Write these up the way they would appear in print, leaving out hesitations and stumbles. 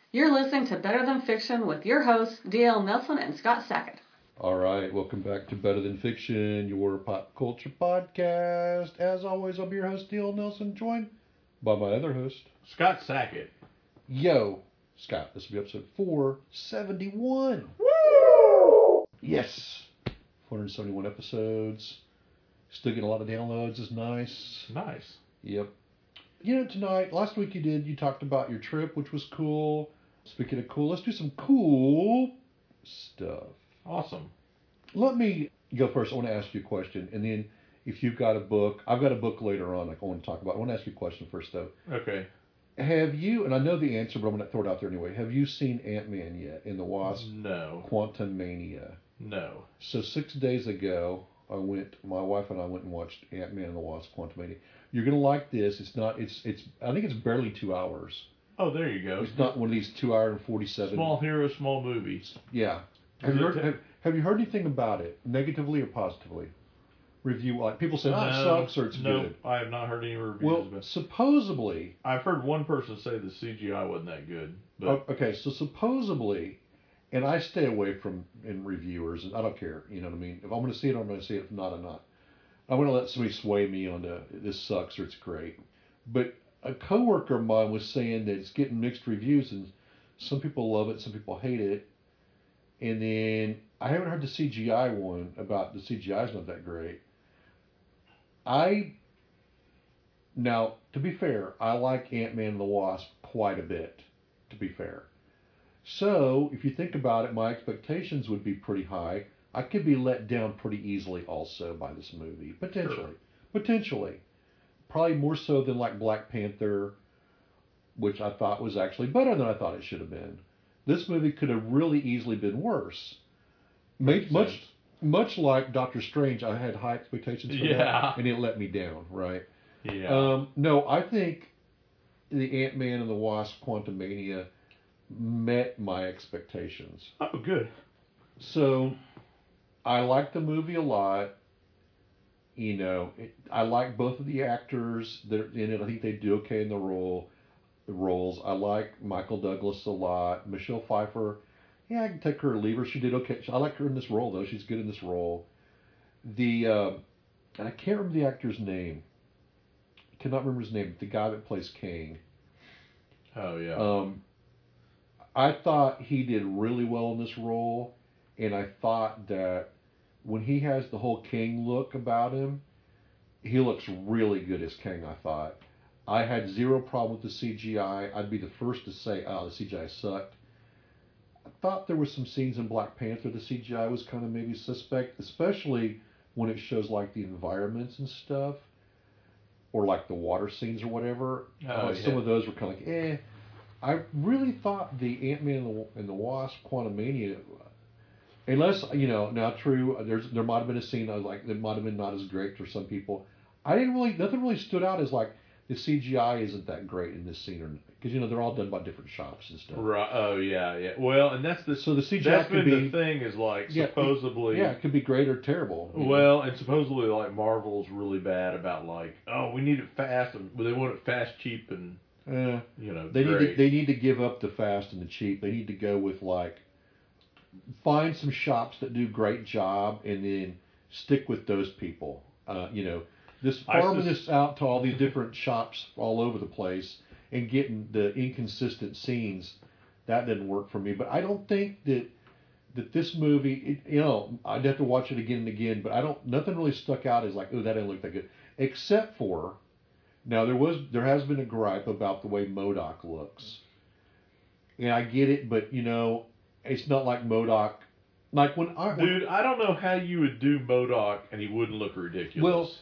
You're listening to Better Than Fiction with your hosts, D.L. Nelson and Scott Sackett. All right, welcome back to Better Than Fiction, your pop culture podcast. As always, I'll be your host, D.L. Nelson, joined by my other host, Scott Sackett. Yo, Scott, this will be episode 471. Woo! Yes, 471 episodes. Still getting a lot of downloads. Is nice. Nice. Yep. You know, tonight, last week you talked about your trip, which was cool. Speaking of cool, let's do some cool stuff. Awesome. Let me go first. I want to ask you a question, and then if you've got a book, I've got a book later on I want to talk about. I want to ask you a question first, though. Okay. Have you, and I know the answer, but I'm going to throw it out there anyway, have you seen Ant-Man yet in the Wasp? No. Quantumania? No. So 6 days ago, my wife and I went and watched Ant-Man and the Wasp Quantumania. You're going to like this. I think it's barely 2 hours. Oh, there you go. It's not one of these 2 hour and 47. Small hero, small movies. Yeah. Have you heard anything about it, negatively or positively? Review, like people say, it sucks or it's good. I have not heard any reviews. Well, supposedly, I've heard one person say the CGI wasn't that good. But okay, so supposedly, and I stay away from reviewers, and I don't care. You know what I mean? If I'm going to see it, I'm going to see it. If not, I'm not. I'm going to let somebody sway me on this sucks or it's great. But a coworker of mine was saying that it's getting mixed reviews, and some people love it, some people hate it. And then I haven't heard the CGI one about the CGI's not that great. Now, to be fair, I like Ant-Man and the Wasp quite a bit, to be fair. So, if you think about it, my expectations would be pretty high. I could be let down pretty easily also by this movie, potentially. Sure. Potentially. Probably more so than like Black Panther, which I thought was actually better than I thought it should have been. This movie could have really easily been worse. Much like Doctor Strange, I had high expectations for that, and it let me down, right? Yeah. No, I think the Ant-Man and the Wasp Quantumania met my expectations. Oh, good. So, I like the movie a lot. You know, I like both of the actors that are in it. I think they do okay in the roles. I like Michael Douglas a lot. Michelle Pfeiffer, yeah, I can take her or leave her. She did okay. I like her in this role, though. She's good in this role. And I can't remember the actor's name. I cannot remember his name. The guy that plays Kang. Oh, yeah. I thought he did really well in this role, and I thought that when he has the whole Kang look about him, he looks really good as Kang, I thought. I had zero problem with the CGI. I'd be the first to say, the CGI sucked. I thought there were some scenes in Black Panther the CGI was kind of maybe suspect, especially when it shows like the environments and stuff, or like the water scenes or whatever. Some of those were kind of like, I really thought the Ant-Man and the Wasp Quantumania, unless, now true, there might have been a scene like that might have been not as great for some people. Nothing really stood out as like the CGI isn't that great in this scene, because they're all done by different shops and stuff. Right. Oh, yeah. Well, and that's the CGI that's could been be the thing is like supposedly. It could be great or terrible. Well, and supposedly like Marvel's really bad about like, we need it fast, and they want it fast, cheap, and they need to give up the fast and the cheap. They need to go with like find some shops that do a great job and then stick with those people. This farming this out to all these different shops all over the place and getting the inconsistent scenes, that didn't work for me. But I don't think that this movie, I'd have to watch it again and again, but nothing really stuck out as like, oh, that didn't look that good. Except for, now there has been a gripe about the way MODOK looks. And I get it, but it's not like MODOK. Like Dude, I don't know how you would do MODOK and he wouldn't look ridiculous. Well,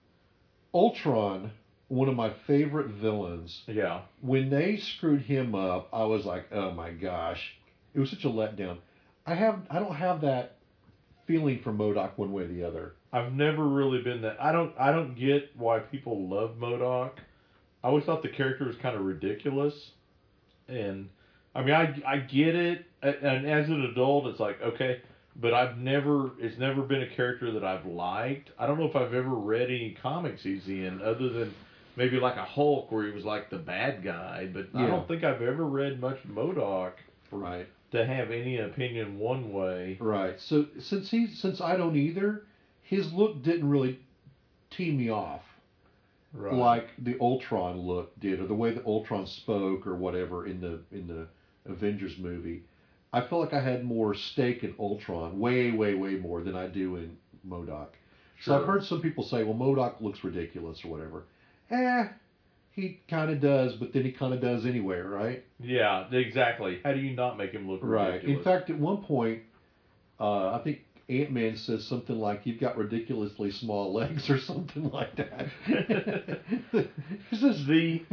Ultron, one of my favorite villains. Yeah. When they screwed him up, I was like, oh my gosh. It was such a letdown. I don't have that feeling for MODOK one way or the other. I've never really been that. I don't get why people love MODOK. I always thought the character was kind of ridiculous. And I mean, I get it, and as an adult, it's like, okay, but it's never been a character that I've liked. I don't know if I've ever read any comics he's in, other than maybe like a Hulk where he was like the bad guy, but I don't think I've ever read much MODOK Right. to have any opinion one way. Right. So since I don't either, his look didn't really tee me off. Right. Like the Ultron look did, or the way that Ultron spoke, or whatever in the Avengers movie. I felt like I had more stake in Ultron, way more than I do in MODOK. So Sure. I've heard some people say, well, MODOK looks ridiculous or whatever. He kind of does, but then he kind of does anyway, right? Yeah, exactly. How do you not make him look Right. ridiculous? In fact, at one point, I think Ant-Man says something like, "You've got ridiculously small legs," or something like that. This is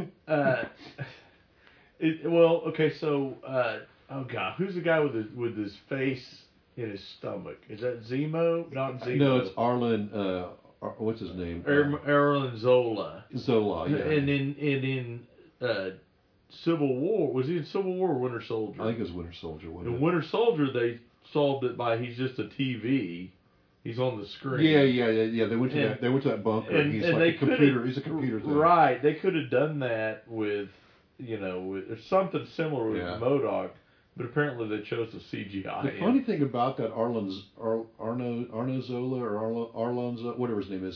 oh god, who's the guy with his face in his stomach? Is that Zemo? Not Zemo. No, it's Arlen. What's his name? Erlen Zola. Zola. Yeah. And in Civil War, was he in Civil War or Winter Soldier? I think it was Winter Soldier. In Winter Soldier, they solved it by he's just a TV. He's on the screen. Yeah. They went to that bunker. And he's like a computer. He's a computer thing. Right. They could have done that with something similar with MODOK, but apparently they chose to CGI. The funny thing about that Arno Zola or Arlon Zola, whatever his name is,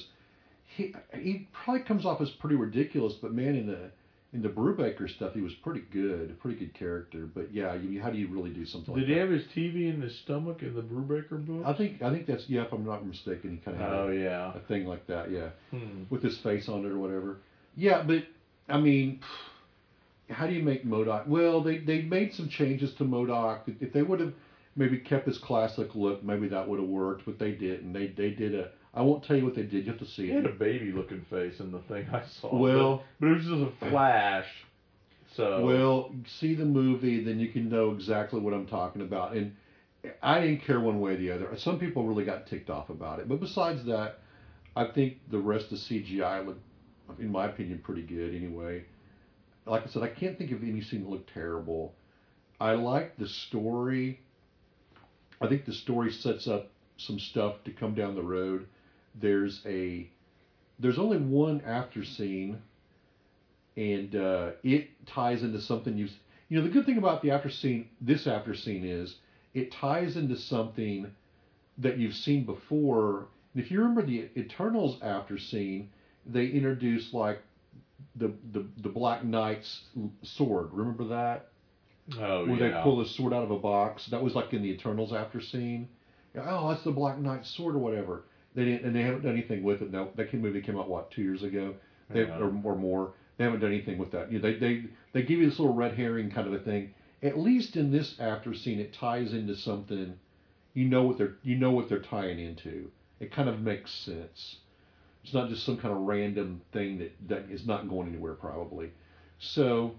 he probably comes off as pretty ridiculous, but man, in the Brubaker stuff, he was pretty good character. But yeah, how do you really do something like that? Did he have his TV in his stomach in the Brubaker book? I think that's, if I'm not mistaken, he kind of had a thing like that, with his face on it or whatever. Yeah, but I mean, how do you make MODOK? Well, they made some changes to MODOK. If they would have maybe kept his classic look, maybe that would have worked, but they didn't. They did I won't tell you what they did. You have to see it. He had a baby-looking face in the thing I saw. Well, but it was just a flash. So. Well, see the movie, then you can know exactly what I'm talking about. And I didn't care one way or the other. Some people really got ticked off about it. But besides that, I think the rest of CGI looked, in my opinion, pretty good anyway. Like I said, I can't think of any scene that looked terrible. I like the story. I think the story sets up some stuff to come down the road. There's only one after scene, and it ties into something the good thing about this after scene is it ties into something that you've seen before. And if you remember the Eternals after scene, they introduced like the Black Knight's sword. Remember that? Oh, Where they pull the sword out of a box. That was like in the Eternals after scene. Oh, that's the Black Knight's sword or whatever. They haven't done anything with it. No, that movie came out 2 years ago, or more. They haven't done anything with that. They give you this little red herring kind of a thing. At least in this after scene, it ties into something. You know what they're tying into. It kind of makes sense. It's not just some kind of random thing that is not going anywhere probably. So,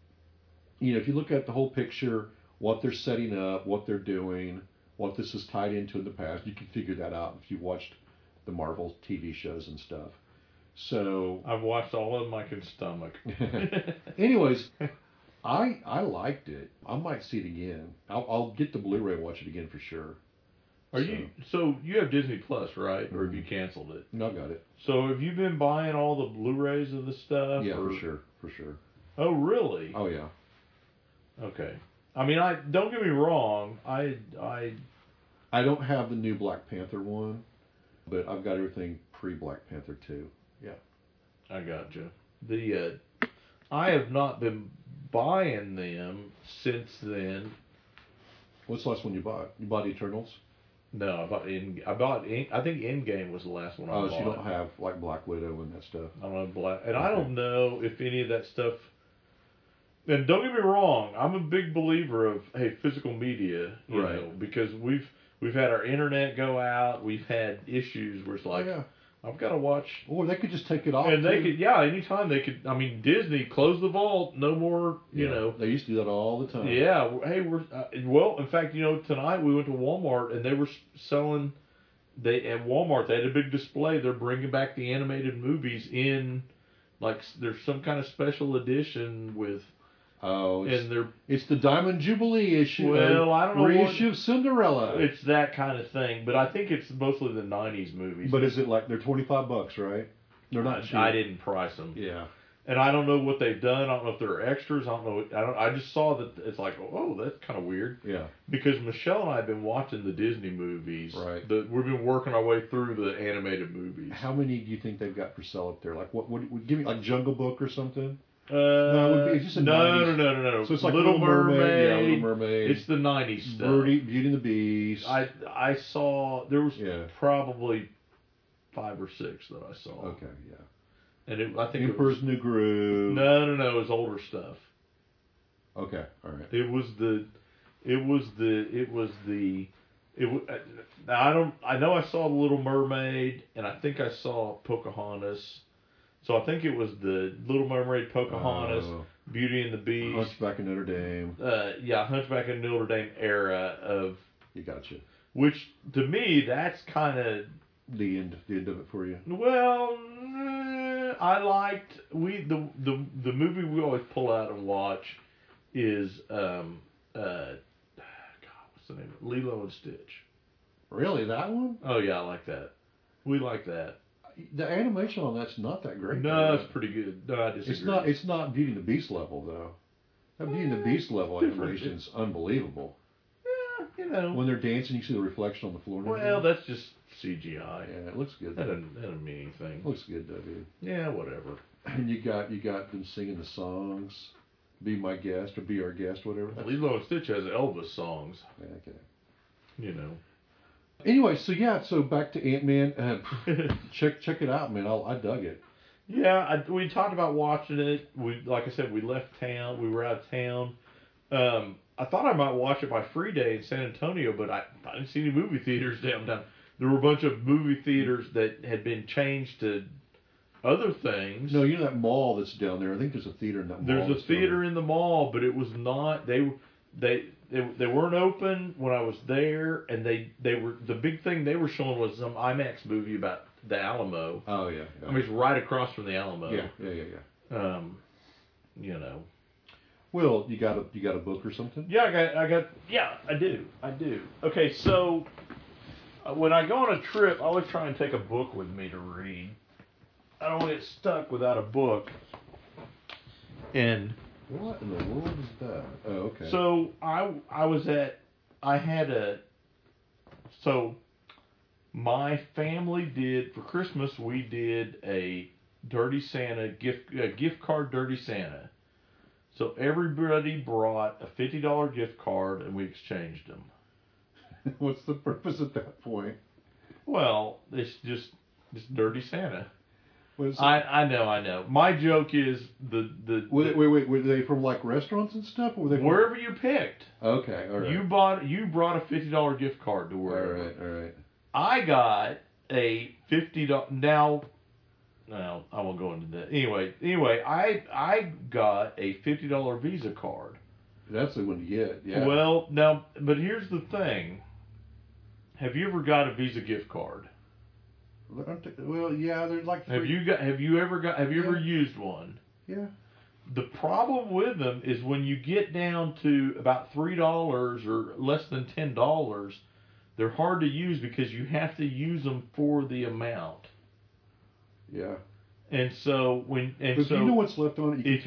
if you look at the whole picture, what they're setting up, what they're doing, what this is tied into in the past, you can figure that out if you've watched the Marvel TV shows and stuff. So I've watched all of them I can stomach. Anyways, I liked it. I might see it again. I'll get the Blu-ray and watch it again for sure. So you have Disney Plus, right? Or have you canceled it? No, I got it. So have you been buying all the Blu-rays of the stuff? Yeah, for sure. Oh, really? Oh, yeah. Okay. I mean, don't get me wrong. I don't have the new Black Panther one, but I've got everything pre-Black Panther 2. Yeah. I gotcha. I have not been buying them since then. What's the last one you bought? You bought Eternals? No, I think Endgame was the last one I bought. Oh, so you don't have like Black Widow and that stuff? I don't have Black, and I don't know if any of that stuff. And don't get me wrong, I'm a big believer of physical media, you know, because we've had our internet go out, we've had issues where it's like, I've got to watch. Or they could just take it off. And they could, anytime they could. I mean, Disney closed the vault, no more, you know. They used to do that all the time. Yeah, hey, in fact, tonight we went to Walmart and they were selling. At Walmart they had a big display. They're bringing back the animated movies in, like there's some kind of special edition with. Oh, it's the Diamond Jubilee issue. Well, I don't know. Reissue of Cinderella. It's that kind of thing, but I think it's mostly the '90s movies. But is it like they're $25, right? They're not cheap. I didn't price them. Yeah. And I don't know what they've done. I don't know if they're extras. I don't know. I just saw that it's like, oh, that's kind of weird. Yeah. Because Michelle and I have been watching the Disney movies. Right. We've been working our way through the animated movies. How many do you think they've got for sale up there? Like what give me like Jungle Book or something? No, it would be it's just a no. 90s. So it's like Little Mermaid. Yeah, Little Mermaid. It's the 90s stuff. Beauty and the Beast. I saw there was Yeah. probably 5 or 6 that I saw. Okay, yeah. And I think Emperor's New Groove. No, it was older stuff. Okay, all right. I know I saw the Little Mermaid, and I think I saw Pocahontas. So I think it was the Little Mermaid, Pocahontas, Beauty and the Beast, Hunchback of Notre Dame. Hunchback of Notre Dame era of. You gotcha. Which to me, that's kind of the end of it for you. Well, I liked the movie we always pull out and watch is God, what's the name? Lilo and Stitch. Really, that one? Oh yeah, I like that. We like that. The animation on that's not that great. No, it's pretty good. No, I disagree. It's not Beauty and the Beast level though. That Beauty and the Beast level animation is unbelievable. Yeah, when they're dancing, you see the reflection on the floor. Well, that's just CGI. Yeah, it looks good. That doesn't mean anything. Looks good though, dude. Yeah, whatever. And you got them singing the songs. Be my guest or be our guest, whatever. Lilo and Stitch has Elvis songs. Okay. Anyway, so back to Ant-Man. Check it out, man. I dug it. Yeah, we talked about watching it. Like I said, we left town. We were out of town. I thought I might watch it my free day in San Antonio, but I didn't see any movie theaters downtown. There were a bunch of movie theaters that had been changed to other things. No, you know that mall that's down there. I think there's a theater in that mall. There's a theater in the mall, but it was not. They weren't open when I was there, and they were the big thing they were showing was some IMAX movie about the Alamo. Oh yeah. I mean, it's right across from the Alamo. Yeah. Well, you got a book or something? Yeah, I do. Okay, so when I go on a trip, I always try and take a book with me to read. I don't want to get stuck without a book. And what in the world is that? Oh, okay. So my family did for Christmas. We did a Dirty Santa gift card Dirty Santa. So everybody brought a $50 gift card, and we exchanged them. What's the purpose at that point? Well, it's just Dirty Santa. I know. My joke is Wait. Were they from like restaurants and stuff, or were they from... wherever you picked? Okay, all right. You brought a $50 gift card to wherever. All right. I got a $50. Now, I won't go into that. Anyway, I got a $50 Visa card. That's the one to get. Yeah. Well, now, but here's the thing. Have you ever got a Visa gift card? Well, yeah, there's like three. Have you ever used one? Yeah. The problem with them is when you get down to about $3 or less than $10, they're hard to use because you have to use them for the amount. Yeah. And so if you know what's left on it, you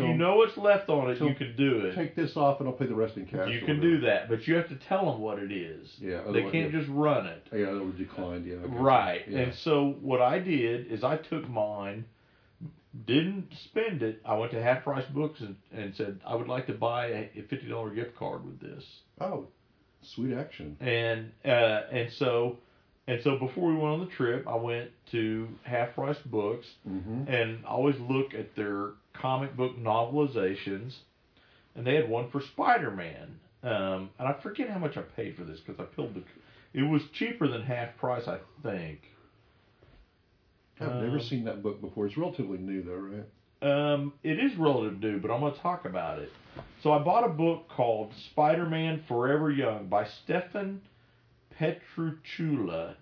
can do it. Take this off and I'll pay the rest in cash. You can do that, but you have to tell them what it is. Yeah. They can't just run it. Yeah, that would decline. Yeah. Right. Yeah. And so what I did is I took mine, didn't spend it. I went to Half Price Books and said I would like to buy a $50 gift card with this. Oh, sweet action. And so before we went on the trip, I went to Half Price Books and I always look at their comic book novelizations, and they had one for Spider-Man. And I forget how much I paid for this because it was cheaper than Half Price, I think. I've never seen that book before. It's relatively new, though, right? It is relatively new, but I'm going to talk about it. So I bought a book called Spider-Man Forever Young by Stefan Petruchula.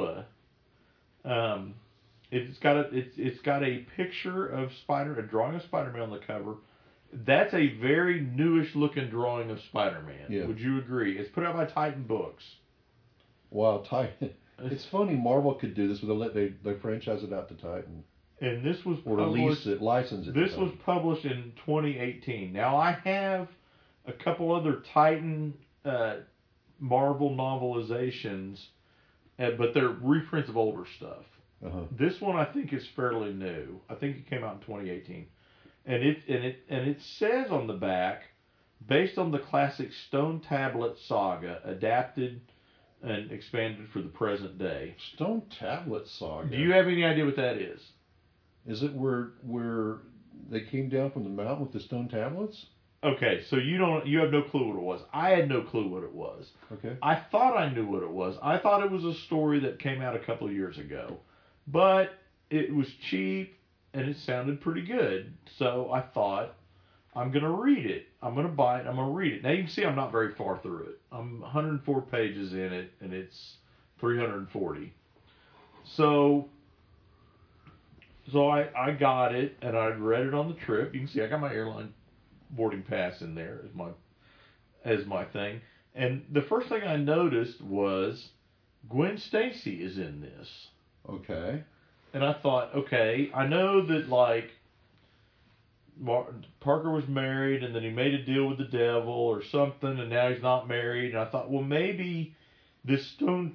It's got a picture of a drawing of Spider-Man on the cover. That's a very newish looking drawing of Spider-Man. Yeah. Would you agree? It's put out by Titan Books. Wow, Titan. It's funny Marvel could do this, but they franchise it out to Titan. and this was or license it. This was published in 2018. Now I have a couple other Titan Marvel novelizations, but they're reprints of older stuff. Uh-huh. This one I think is fairly new. I think it came out in 2018, and it says on the back, based on the classic Stone Tablet saga, adapted and expanded for the present day. Stone Tablet saga. Do you have any idea what that is? Is it where they came down from the mountain with the stone tablets? Okay, so you have no clue what it was. I had no clue what it was. Okay. I thought I knew what it was. I thought it was a story that came out a couple of years ago. But it was cheap and it sounded pretty good. So I thought, I'm going to read it. I'm going to buy it. I'm going to read it. Now you can see I'm not very far through it. I'm 104 pages in it and it's 340. So I got it and I read it on the trip. You can see I got my airline boarding pass in there as my thing. And the first thing I noticed was Gwen Stacy is in this. Okay. And I thought, okay, I know that like Parker was married and then he made a deal with the devil or something and now he's not married. And I thought, well, maybe this Stone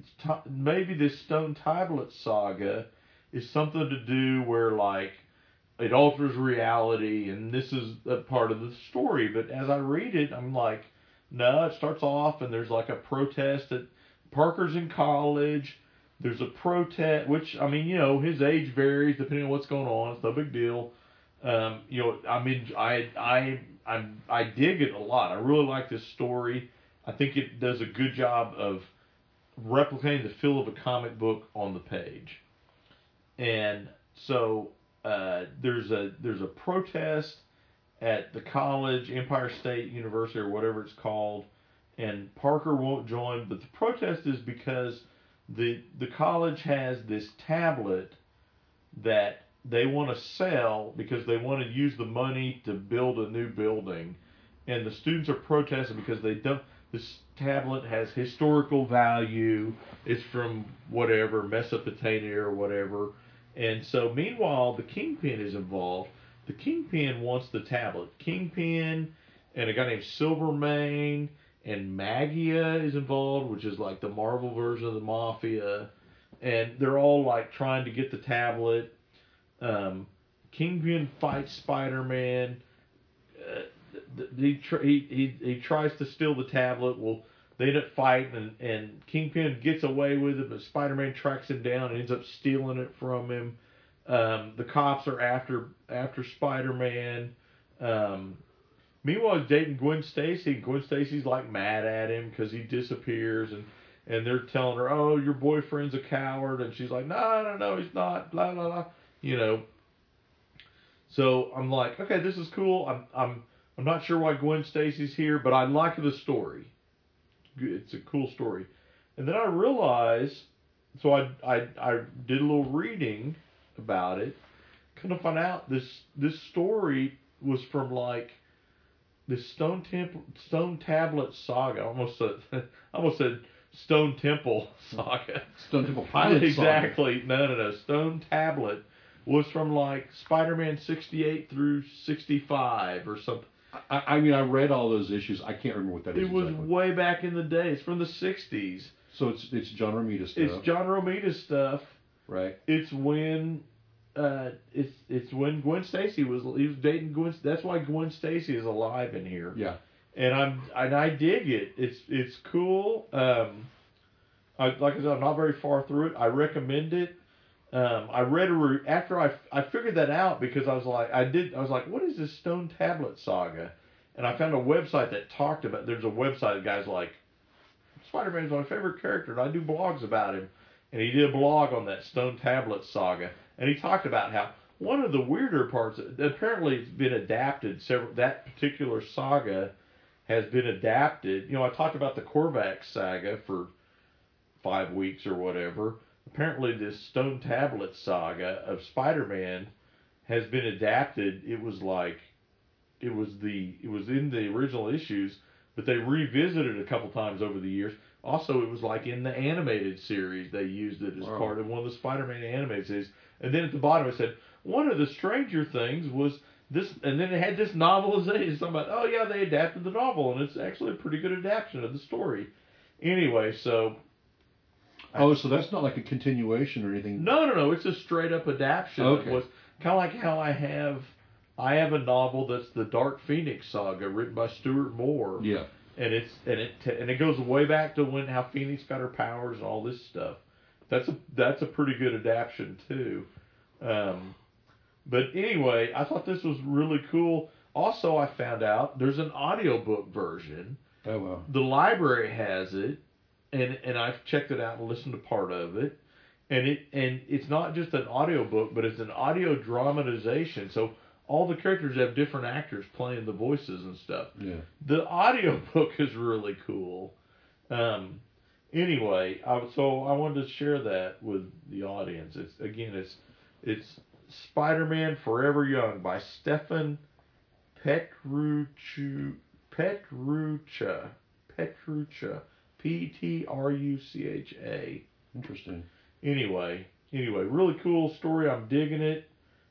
Tablet saga is something to do where like it alters reality and this is a part of the story. But as I read it, I'm like, no, it starts off and there's like a protest that Parker's in college. There's a protest, which, I mean, you know, his age varies depending on what's going on. It's no big deal. You know, I mean, I dig it a lot. I really like this story. I think it does a good job of replicating the feel of a comic book on the page. And so there's a protest at the college, Empire State University or whatever it's called, and Parker won't join. But the protest is because the college has this tablet that they want to sell because they want to use the money to build a new building, and the students are protesting because they don't. This tablet has historical value. It's from whatever Mesopotamia or whatever. And so, meanwhile, the Kingpin is involved. The Kingpin wants the tablet. Kingpin and a guy named Silvermane and Magia is involved, which is like the Marvel version of the Mafia. And they're all like trying to get the tablet. Kingpin fights Spider-Man. He tries to steal the tablet. Well, they end up fighting, and Kingpin gets away with it, but Spider-Man tracks him down and ends up stealing it from him. The cops are after Spider-Man. Meanwhile, he's dating Gwen Stacy. Gwen Stacy's like mad at him because he disappears, and they're telling her, "Oh, your boyfriend's a coward," and she's like, "No, he's not." Blah blah blah. You know. So I'm like, okay, this is cool. I'm not sure why Gwen Stacy's here, but I like the story. It's a cool story. And then I realized, so I did a little reading about it. Kind of find out this story was from like this Stone Tablet saga. I almost said Stone Temple saga. Stone Temple Pilots exactly. Saga. No. Stone Tablet was from like Spider-Man 68 through 65 or something. I mean, I read all those issues. I can't remember what that is. It was exactly. way back in the day. It's from the 60s. So it's John Romita stuff. It's John Romita stuff. Right. It's when it's when Gwen Stacy was dating Gwen. That's why Gwen Stacy is alive in here. Yeah. And I dig it. It's cool. Like I said, I'm not very far through it. I recommend it. I read after I figured that out because I was like, what is this Stone Tablet saga? And I found a website that talked about. There's a website that guy's like, Spider-Man is my favorite character, and I do blogs about him. And he did a blog on that Stone Tablet saga, and he talked about how one of the weirder parts. Apparently, it's been adapted. That particular saga has been adapted. You know, I talked about the Korvac saga for 5 weeks or whatever. Apparently, this Stone Tablet saga of Spider-Man has been adapted. It was in the original issues, but they revisited it a couple times over the years. Also, it was like in the animated series, they used it as part of one of the Spider-Man animated series. And then at the bottom it said, one of the Stranger Things was this, and then it had this novelization. Something about, oh yeah, they adapted the novel, and it's actually a pretty good adaptation of the story. Anyway, so. So that's not like a continuation or anything? No. It's a straight up adaptation. Okay. It was kind of like how I have a novel that's the Dark Phoenix saga written by Stuart Moore. Yeah. And it goes way back to how Phoenix got her powers and all this stuff. That's a pretty good adaptation too. But anyway, I thought this was really cool. Also, I found out there's an audiobook version. Oh wow. The library has it, and I've checked it out and listened to part of it. And it's not just an audiobook, but it's an audio dramatization. So all the characters have different actors playing the voices and stuff. Yeah. The audiobook is really cool. Anyway, so I wanted to share that with the audience. It's Spider-Man Forever Young by Stefan Petruccia. Petruccia. Interesting. Anyway, really cool story. I'm digging it.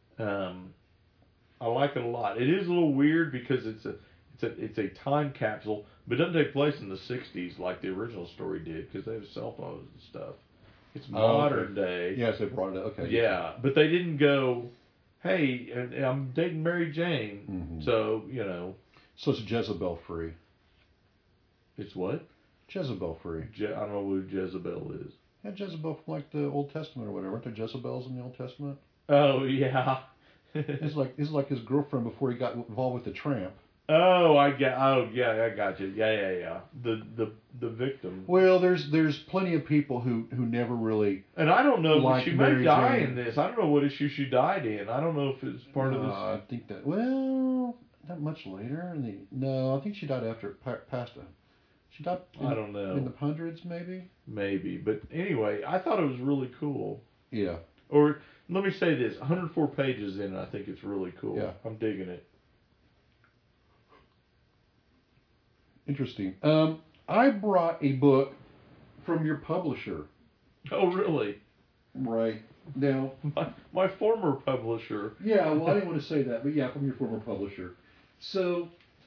I like it a lot. It is a little weird because it's a time capsule, but it doesn't take place in the 60s like the original story did because they have cell phones and stuff. It's modern day. Yes, they brought it up. Okay. Yeah, but they didn't go, hey, I'm dating Mary Jane, so, So it's Jezebel free. It's what? Jezebel free. I don't know who Jezebel is. Yeah, Jezebel from like the Old Testament or whatever. Aren't there Jezebels in the Old Testament? Oh, yeah. It's like his girlfriend before he got involved with the tramp. I got you. Yeah. The victim. Well, there's plenty of people who never really. And I don't know, like she Mary may die Jane. in this. I don't know what issue she died in. I don't know if it's part of this. I think that. Not much later. I think she died after it passed. She died. I don't know. In the hundreds, maybe. Maybe, but anyway, I thought it was really cool. Yeah. Or let me say this: 104 pages in it. I think it's really cool. Yeah. I'm digging it. Interesting. I brought a book from your publisher. Oh, really? Right. Now, my former publisher. Yeah, well, I didn't want to say that, but yeah, from your former publisher. So,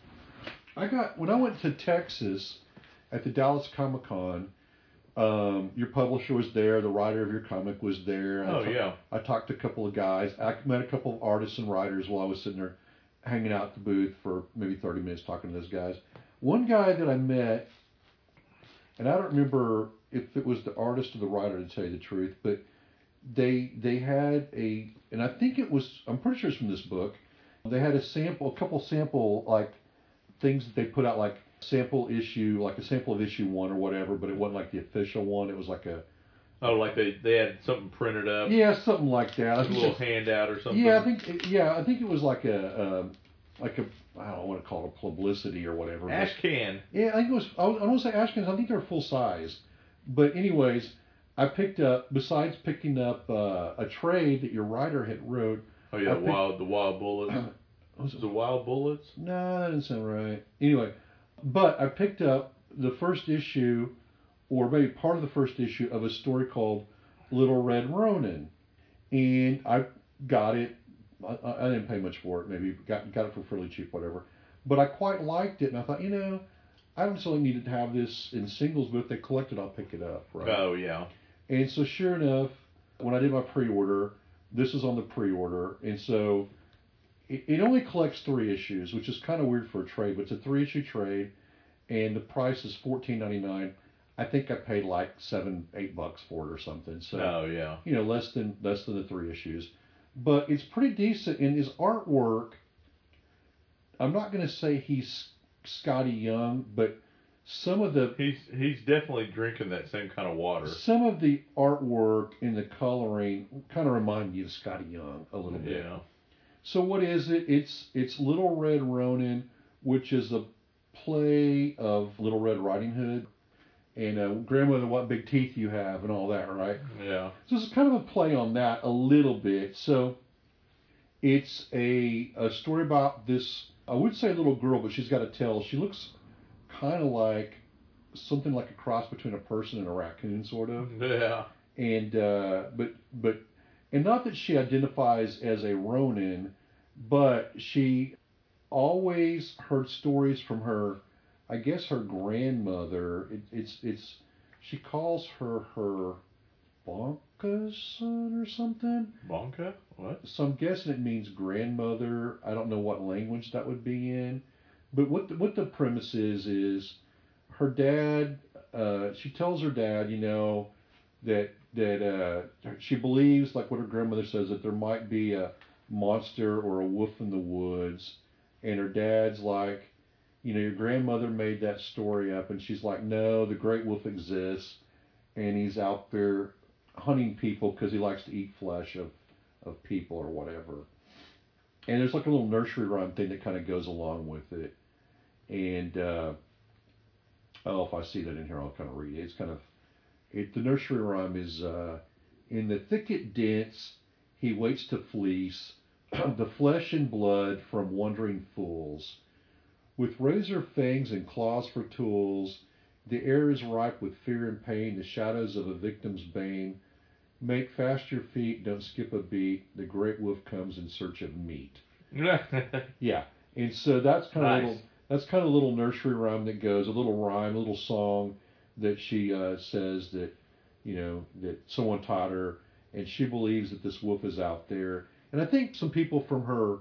when I went to Texas at the Dallas Comic-Con, your publisher was there, the writer of your comic was there. I talked to a couple of guys. I met a couple of artists and writers while I was sitting there hanging out at the booth for maybe 30 minutes talking to those guys. One guy that I met, and I don't remember if it was the artist or the writer to tell you the truth, but they had and I think I'm pretty sure it's from this book. They had a couple sample like things that they put out, like sample issue, like a sample of issue 1 or whatever, but it wasn't like the official one. It was like a. Oh, like they had something printed up. Yeah, something like that. A little handout or something. Yeah, I think it was like a I don't want to call it a publicity or whatever. Ash can. Yeah, I think it was. I don't want to say ash cans. I think they're full size. But anyways, I picked up, besides picking up a trade that your writer had wrote. Oh yeah, the Wild Bullets. Was it the Wild Bullets? No, that didn't sound right. Anyway, but I picked up the first issue, or maybe part of the first issue of a story called Little Red Ronin, and I got it. I didn't pay much for it. Maybe got it for fairly cheap, whatever. But I quite liked it, and I thought, I don't necessarily need to have this in singles, but if they collect it, I'll pick it up. Right? Oh yeah. And so sure enough, when I did my pre-order, this is on the pre-order, and so it only collects 3 issues, which is kind of weird for a trade, but it's a 3-issue trade, and the price is $14.99. I think I paid like $7-8 for it or something. So oh yeah. Less than the 3 issues. But it's pretty decent, and his artwork, I'm not going to say he's Scotty Young, but some of the... He's definitely drinking that same kind of water. Some of the artwork and the coloring kind of remind me of Scotty Young a little bit. Yeah. So what is it? It's Little Red Ronin, which is a play of Little Red Riding Hood. And grandmother, what big teeth you have, and all that, right? Yeah. So it's kind of a play on that a little bit. So it's a story about this, I would say little girl, but she's got a tail. She looks kind of like something like a cross between a person and a raccoon, sort of. Yeah. And but and not that she identifies as a Ronin, but she always heard stories from her, I guess her grandmother. It's she calls her Bonka's son or something. Bonka? What? So I'm guessing it means grandmother. I don't know what language that would be in, but what the premise is her dad. She tells her dad, that she believes, like what her grandmother says, that there might be a monster or a wolf in the woods, and her dad's like, your grandmother made that story up, and she's like, no, the great wolf exists, and he's out there hunting people because he likes to eat flesh of people or whatever. And there's like a little nursery rhyme thing that kind of goes along with it. And if I see that in here, I'll kind of read it. It's kind of the nursery rhyme is in the thicket dense he waits to fleece the flesh and blood from wandering fools. With razor fangs and claws for tools, the air is ripe with fear and pain. The shadows of a victim's bane make fast your feet, don't skip a beat. The great wolf comes in search of meat. Yeah, and so that's kind of a little nursery rhyme that goes, a little rhyme, a little song that she says that that someone taught her, and she believes that this wolf is out there. And I think some people from her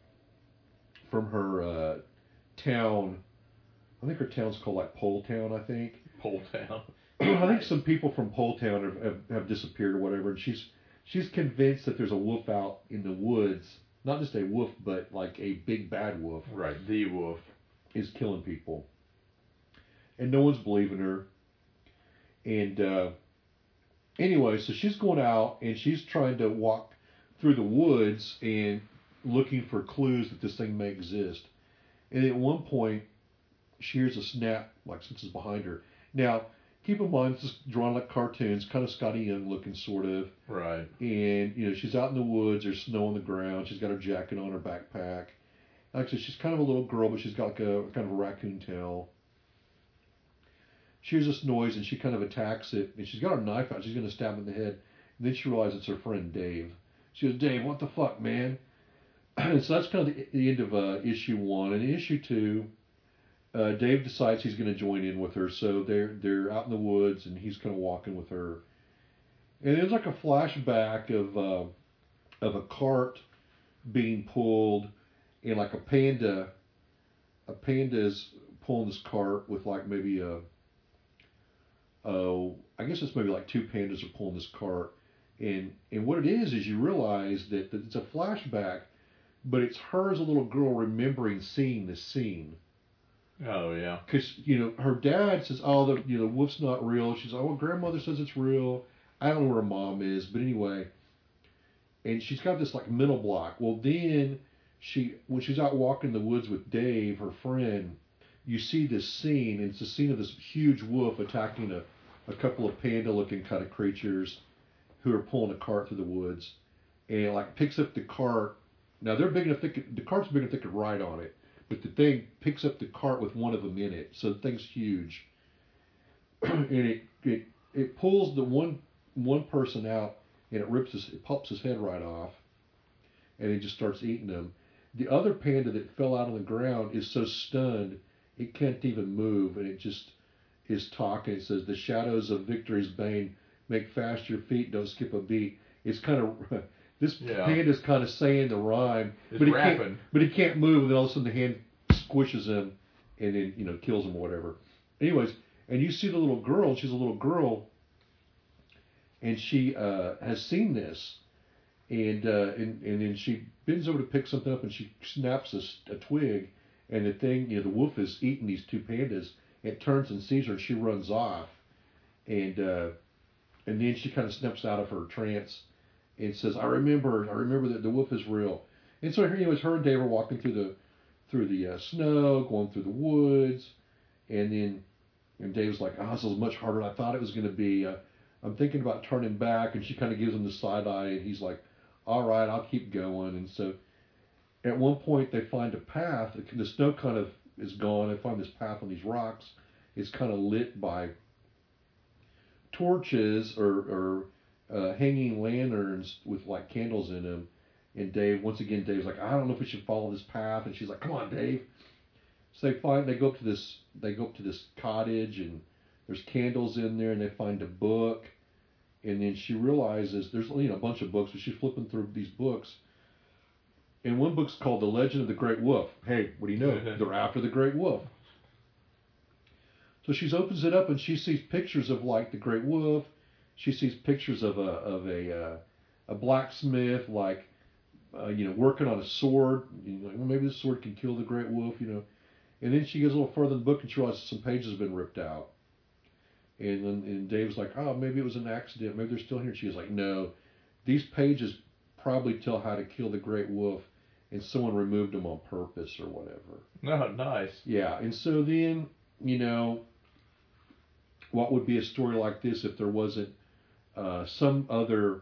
town, I think her town's called like Pole Town, I think. Pole Town. I think some people from Pole Town have disappeared or whatever, and she's convinced that there's a wolf out in the woods, not just a wolf, but like a big bad wolf. Right, the wolf. Is killing people. And no one's believing her. And anyway, so she's going out and she's trying to walk through the woods and looking for clues that this thing may exist. And at one point, she hears a snap, like something's behind her. Now, keep in mind, this is drawn like cartoons, kind of Scotty Young looking, sort of. Right. And, she's out in the woods, there's snow on the ground, she's got her jacket on, her backpack. Like I said, she's kind of a little girl, but she's got like a kind of a raccoon tail. She hears this noise and she kind of attacks it, and she's got her knife out. She's going to stab him in the head. And then she realizes it's her friend Dave. She goes, Dave, what the fuck, man? And so that's kind of the end of issue 1. And in issue 2, Dave decides he's going to join in with her. So they're out in the woods, and he's kind of walking with her. And there's like a flashback of a cart being pulled, and like a panda is pulling this cart with like maybe I guess it's maybe like 2 pandas are pulling this cart, and what it is you realize that it's a flashback, but it's her as a little girl remembering seeing this scene. Oh yeah. Because her dad says, "Oh, the wolf's not real." She's like, "Oh, grandmother says it's real." I don't know where her mom is, but anyway, and she's got this like mental block. Well, then when she's out walking in the woods with Dave, her friend, you see this scene, and it's the scene of this huge wolf attacking a couple of panda-looking kind of creatures who are pulling a cart through the woods, and it like picks up the cart. Now they're big enough, the cart's big enough they could ride on it, but the thing picks up the cart with one of them in it, so the thing's huge, and it pulls the one person out, and it pops his head right off, and it just starts eating him. The other panda that fell out on the ground is so stunned it can't even move, and it just is talking. It says, "The shadows of victory's bane make fast your feet, don't skip a beat." It's kind of this panda's kind of saying the rhyme, but he can't move, and then all of a sudden the hand squishes him, and then kills him or whatever. Anyways, and you see the little girl. She's a little girl, and she has seen this. And then she bends over to pick something up, and she snaps a twig, and the thing, the wolf is eating these 2 pandas. It turns and sees her, and she runs off, and then she kind of snaps out of her trance and says, "I remember that the wolf is real." And so it was her and Dave are walking through the snow, going through the woods, and Dave's like, "Oh, this is much harder than I thought it was going to be. I'm thinking about turning back," and she kind of gives him the side eye, and he's like, "All right, I'll keep going." And so at one point they find a path. The snow kind of is gone. They find this path on these rocks, is kind of lit by torches or hanging lanterns with like candles in them. And Dave's like, I don't know if we should follow this path. And she's like, come on, Dave. So they go up to this cottage, and there's candles in there, and they find a book. And then she realizes there's a bunch of books, but she's flipping through these books. And one book's called The Legend of the Great Wolf. Hey, what do you know? They're after the Great Wolf. So she opens it up, and she sees pictures of like the Great Wolf. She sees pictures of a blacksmith, like working on a sword. Like, well, maybe this sword can kill the Great Wolf, And then she gets a little further in the book, and she realizes some pages have been ripped out. And Dave's like, oh, maybe it was an accident. Maybe they're still here. And she's like, no, these pages probably tell how to kill the Great Wolf, and someone removed them on purpose or whatever. Oh, nice. Yeah, and so then, what would be a story like this if there wasn't some other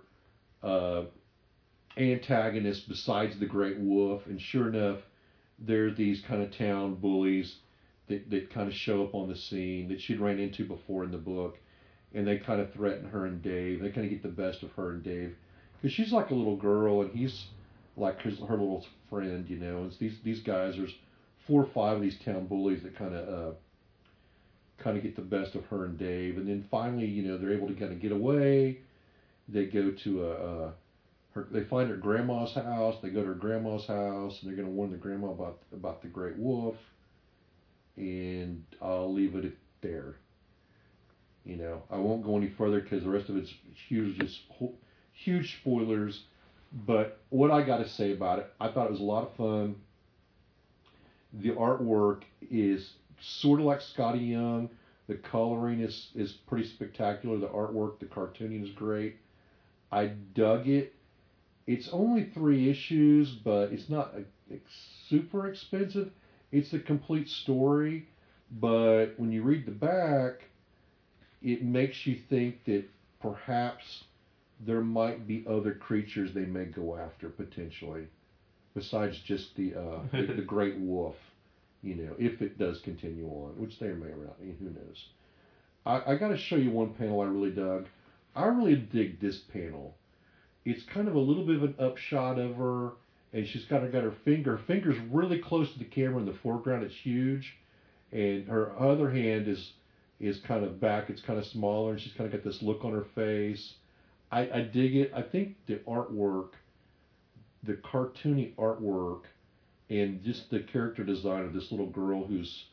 antagonist besides the Great Wolf? And sure enough, there are these kind of town bullies that kind of show up on the scene that she'd ran into before in the book, and they kind of threaten her and Dave. They kind of get the best of her and Dave, because she's like a little girl, and he's like her little friend, And these guys, there's 4 or 5 of these town bullies that kind of get the best of her and Dave, and then finally, they're able to kind of get away. They go to they find her grandma's house. They go to her grandma's house, and they're going to warn the grandma about the Great Wolf. And I'll leave it there. I won't go any further because the rest of it's huge spoilers. But what I got to say about it, I thought it was a lot of fun. The artwork is sort of like Scotty Young. The coloring is pretty spectacular. The artwork, the cartooning is great. I dug it. It's only 3 issues, but it's not super expensive. It's a complete story, but when you read the back, it makes you think that perhaps there might be other creatures they may go after potentially, besides just the Great Wolf, if it does continue on, which they may or may not. Who knows? I got to show you one panel I really dug. I really dig this panel. It's kind of a little bit of an upshot of her. And she's got her finger's really close to the camera in the foreground. It's huge, and her other hand is kind of back. It's kind of smaller, and she's kind of got this look on her face. I dig it. I think the artwork, the cartoony artwork, and just the character design of this little girl who's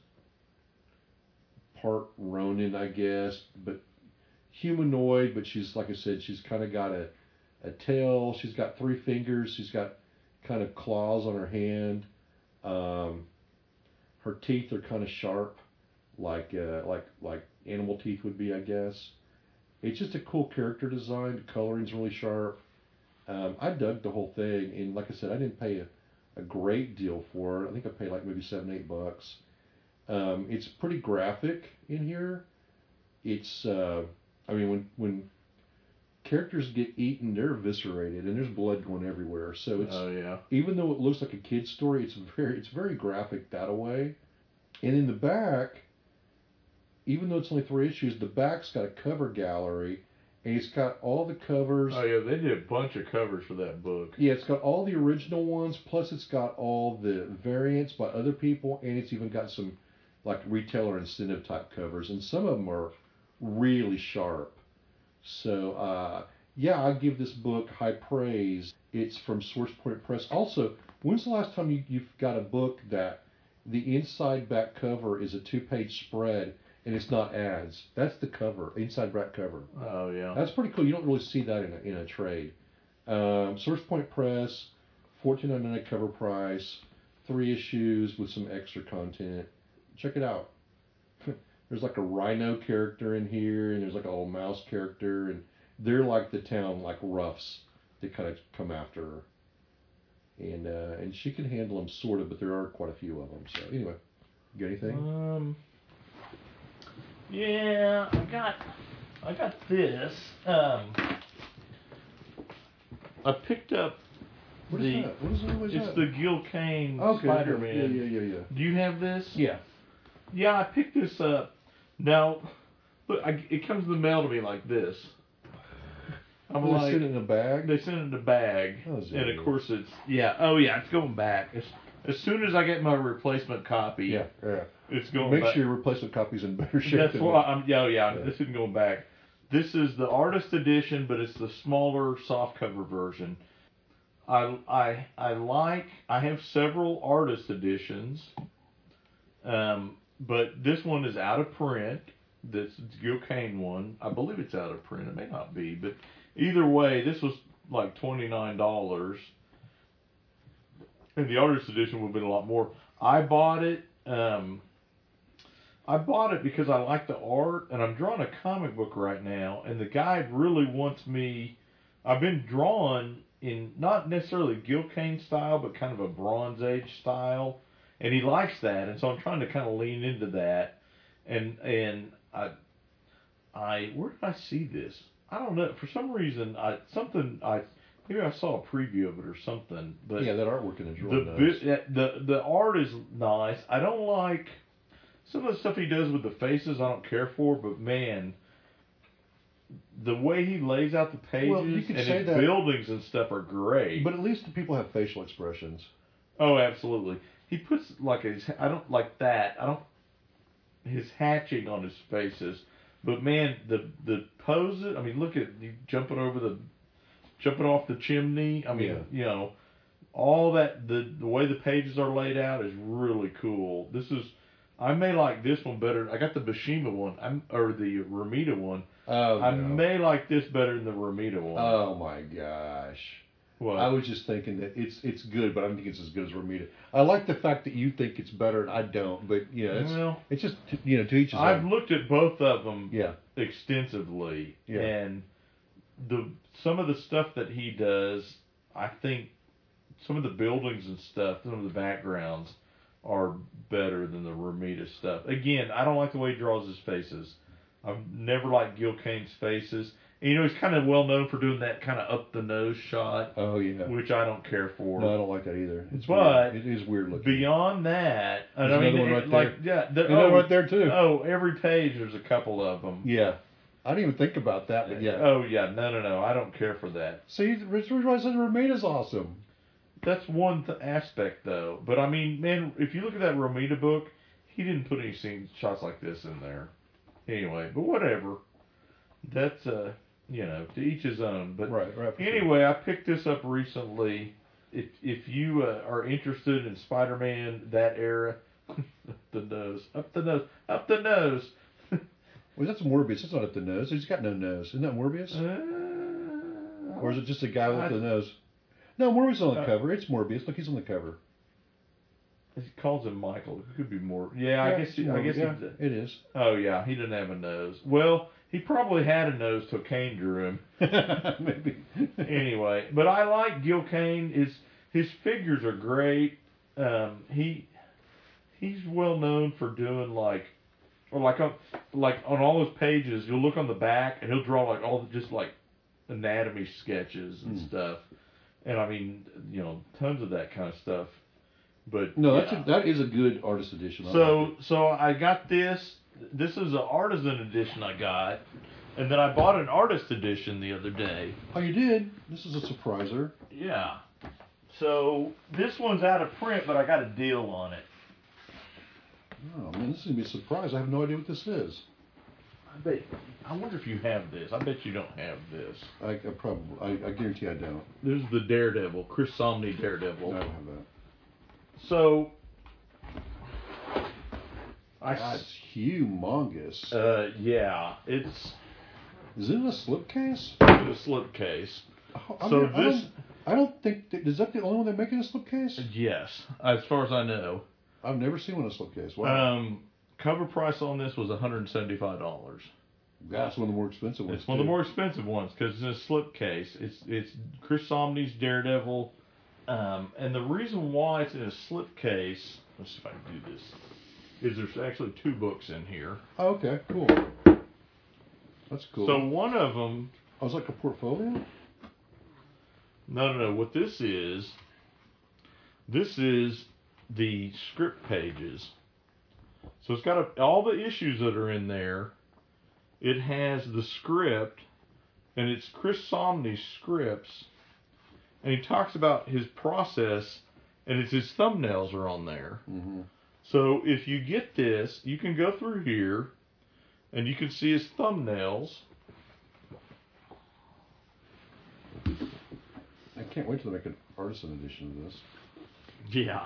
part Ronin, I guess, but humanoid. But she's, like I said, she's kind of got a tail. She's got 3 fingers. She's got kind of claws on her hand. Her teeth are kind of sharp, like animal teeth would be, I guess. It's just a cool character design. The coloring's really sharp. I dug the whole thing, and like I said, I didn't pay a great deal for it. I think I paid like maybe $7-8. It's pretty graphic in here. It's when characters get eaten, they're eviscerated, and there's blood going everywhere. So it's even though it looks like a kid's story, it's very graphic that way. And in the back, even though it's only 3 issues, the back's got a cover gallery, and it's got all the covers. Oh yeah, they did a bunch of covers for that book. Yeah, it's got all the original ones, plus it's got all the variants by other people, and it's even got some like retailer incentive type covers, and some of them are really sharp. So, I give this book high praise. It's from Source Point Press. Also, when's the last time you've got a book that the inside back cover is a 2-page spread and it's not ads? That's the cover, inside back cover. Oh, yeah. That's pretty cool. You don't really see that in a trade. Source Point Press, $14.99 cover price, 3 issues with some extra content. Check it out. There's like a rhino character in here, and there's like a little mouse character, and they're like the town like roughs that kind of come after her. And she can handle them sort of, but there are quite a few of them. So anyway, you got anything? Yeah, I got this. I picked up What is that? What is it's that? the Gil Kane Okay, Spider-Man. Yeah. Do you have this? Yeah. Yeah, I picked this up Now, look, it comes in the mail to me like this. I'm They like, send it in a bag. they send it in a bag, Oh, and of course it's it's going back. As soon as I get my replacement copy, Yeah. it's going Make back. sure your replacement copy's in better shape. That's than why that. this isn't going back. This is the artist edition, but it's the smaller softcover version. I have several artist editions, but this one is out of print. This Gil Kane one, I believe it's out of print. It may not be, but either way, this was like $29, and the artist edition would have been a lot more. I bought it. I bought it because I like the art, and I'm drawing a comic book right now, and the guy really wants me. I've been drawn in not necessarily Gil Kane style, but kind of a Bronze Age style, and he likes that, and so I'm trying to kind of lean into that. And I where did I see this? I don't know. For some reason, maybe I saw a preview of it or something. But Yeah, that artwork in it is really nice. the art is nice. I don't like some of the stuff he does with the faces. I don't care for, but man, the way he lays out the pages and his buildings and stuff are great. But at least the people have facial expressions. Oh, absolutely. He puts like I don't like that. I don't his hatching on his faces. But man, the poses. I mean, look at you jumping off the chimney. I mean, you know, all that. The way the pages are laid out is really cool. I may like this one better. I got the Bashima one, or the Ramita one. Oh, I may like this better than the Ramita one. Oh my gosh. What? I was just thinking that it's good, but I don't think it's as good as Ramita. I like the fact that you think it's better and I don't, but it's just to each his own. I've looked at both of them Yeah. extensively, Yeah. and some of the stuff that he does, I think some of the buildings and stuff, some of the backgrounds are better than the Ramita stuff. Again, I don't like the way he draws his faces. I've never liked Gil Kane's faces. And, he's kind of well known for doing that kind of up the nose shot. Oh yeah. Which I don't care for. No, I don't like that either. But weird. It is weird looking. Beyond that, there's another one right there. Right there too. Oh, every page there's a couple of them. Yeah. I didn't even think about that, but yeah. Oh yeah, no, I don't care for that. See, Richard Rice says Ramita's awesome. That's one aspect though. But I mean, man, if you look at that Ramita book, he didn't put any shots like this in there. Anyway, but whatever. That's to each his own. But right. Anyway, I picked this up recently. If you are interested in Spider-Man that era, up the nose. Well, that's Morbius. It's not up the nose. He's got no nose. Isn't that Morbius? Or is it just a guy with the nose? No, Morbius is on the cover. It's Morbius. Look, he's on the cover. He calls him Michael. It could be more. Yeah, I guess it is. Oh yeah, he doesn't have a nose. Well, he probably had a nose till Kane drew him. Maybe. Anyway, but I like Gil Kane. His figures are great. He's well known for doing on all his pages. You'll look on the back and he'll draw just anatomy sketches and stuff. And I mean, tons of that kind of stuff. But no, that is a good artist edition. So I got this. This is an artisan edition I got, and then I bought an artist edition the other day. Oh, you did? This is a surpriser. Yeah. So this one's out of print, but I got a deal on it. Oh man, this is gonna be a surprise. I have no idea what this is. I wonder if you have this. I bet you don't have this. I guarantee I don't. This is the Daredevil, Chris Samnee Daredevil. I don't have that. So, that's humongous. Yeah, it's. Is it in a slipcase? It's in a slipcase. I don't think. Is that the only one they make in a slipcase? Yes, as far as I know. I've never seen one in a slipcase. Wow. Cover price on this was $175. That's one of the more expensive ones. It's one of the more expensive ones because it's in a slipcase. It's Chris Samnee's Daredevil. And the reason why it's in a slipcase, let's see if I can do this, is there's actually 2 books in here. Oh, okay, cool. That's cool. So one of them... Oh, it's like a portfolio? No. What this is the script pages. So it's got all the issues that are in there. It has the script, and it's Chris Samnee's scripts, and he talks about his process, and it's his thumbnails are on there. Mm-hmm. So if you get this, you can go through here, and you can see his thumbnails. I can't wait till they make an artisan edition of this. Yeah,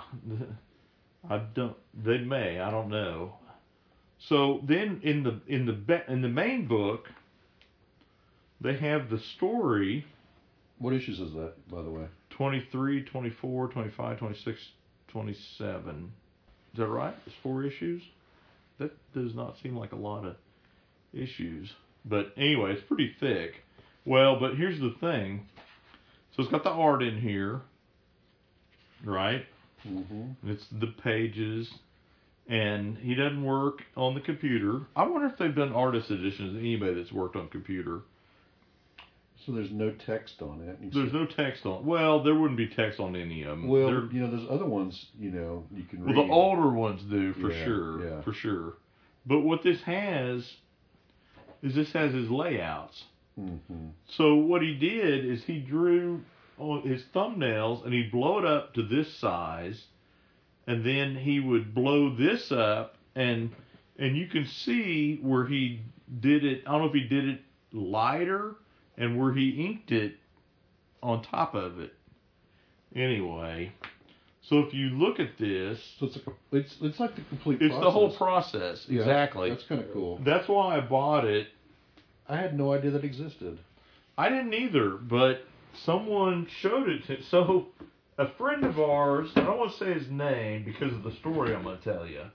They may. I don't know. So then in the main book, they have the story. What issues is that, by the way? 23, 24, 25, 26, 27. Is that right? It's 4 issues? That does not seem like a lot of issues. But anyway, it's pretty thick. Well, but here's the thing. So it's got the art in here, right? Mm-hmm. And it's the pages. And he doesn't work on the computer. I wonder if they've done artist editions of anybody that's worked on computer. So there's no text on it. There's no text on. Well, there wouldn't be text on any of them. Well, there's other ones, you can read. Well, the older ones do for Yeah, sure, yeah. for sure. But what this has is his layouts. Mm-hmm. So what he did is he drew on his thumbnails and he'd blow it up to this size, and then he would blow this up, and you can see where he did it. I don't know if he did it lighter, and where he inked it on top of it. Anyway, so if you look at this, So it's like the complete. it's process. the whole process. Yeah, Exactly. That's kind of cool. That's why I bought it. I had no idea that existed. I didn't either, but someone showed it to. So a friend of ours, I don't want to say his name because of the story I'm going to tell you.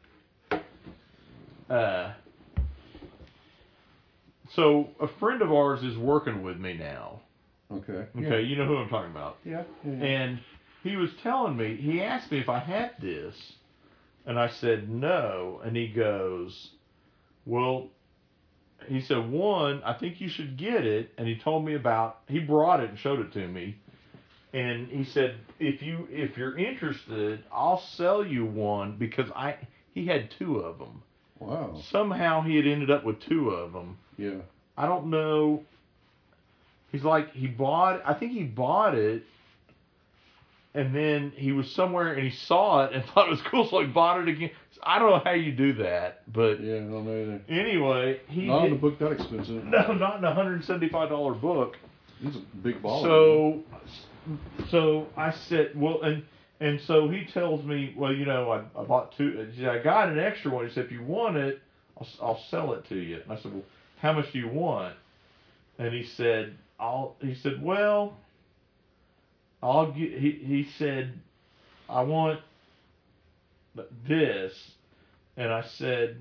So a friend of ours is working with me now. Okay. Okay, you know who I'm talking about. Yeah. And he was telling me, he asked me if I had this, and I said no, and he goes, well, he said, one, I think you should get it, and he told me he brought it and showed it to me, and he said, if you're interested, I'll sell you one, because he had 2 of them. Wow. Somehow he had ended up with 2 of them. Yeah. I don't know. He's like, I think he bought it, and then he was somewhere and he saw it and thought it was cool, so he bought it again. So I don't know how you do that, but Yeah, I don't know either. anyway, Not in a book that expensive. No, not in a $175 book. It's a big ball. So I said, well, and so he tells me, well, I bought 2. He said, I got an extra one. He said, if you want it, I'll sell it to you. And I said, well, how much do you want? And he said, well, I'll get. He said, I want this, and I said,